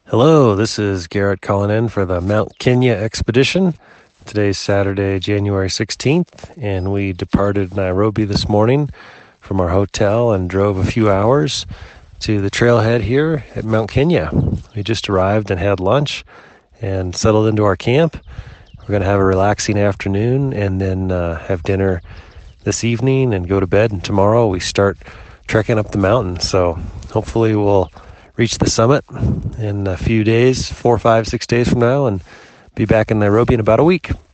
Hello, this is Garrett calling in for the Mount Kenya expedition. Today's Saturday, January 16th, and we departed Nairobi this morning from our hotel and drove a few hours to the trailhead here at Mount Kenya. We just arrived and had lunch and settled into our camp. We're going to have a relaxing afternoon and then have dinner this evening and go to bed. And tomorrow we start trekking up the mountain. So hopefully we'll reach the summit in a few days, 4, 5, 6 days from now, and be back in Nairobi in about a week.